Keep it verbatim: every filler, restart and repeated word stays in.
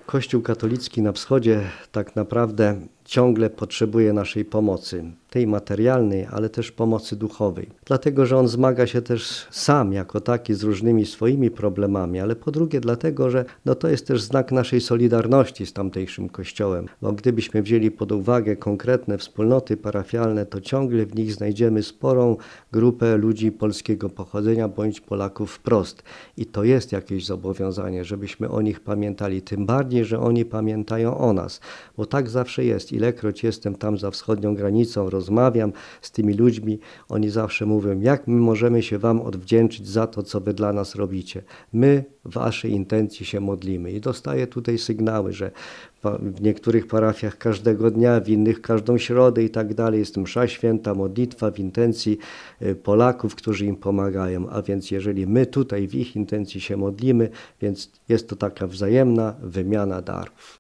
Kościół katolicki na wschodzie tak naprawdę ciągle potrzebuje naszej pomocy, tej materialnej, ale też pomocy duchowej. Dlatego, że on zmaga się też sam jako taki z różnymi swoimi problemami, ale po drugie dlatego, że no to jest też znak naszej solidarności z tamtejszym kościołem. Bo gdybyśmy wzięli pod uwagę konkretne wspólnoty parafialne, to ciągle w nich znajdziemy sporą grupę ludzi polskiego pochodzenia bądź Polaków wprost. I to jest jakieś zobowiązanie, żebyśmy o nich pamiętali, tym bardziej, że oni pamiętają o nas, bo tak zawsze jest. Ilekroć jestem tam za wschodnią granicą, rozmawiam z tymi ludźmi, oni zawsze mówią, jak my możemy się wam odwdzięczyć za to, co wy dla nas robicie. My w waszej intencji się modlimy. I dostaję tutaj sygnały, że w niektórych parafiach każdego dnia, w innych każdą środę i tak dalej jest msza święta, modlitwa w intencji Polaków, którzy im pomagają. A więc jeżeli my tutaj w ich intencji się modlimy, więc jest to taka wzajemna wymiana darów.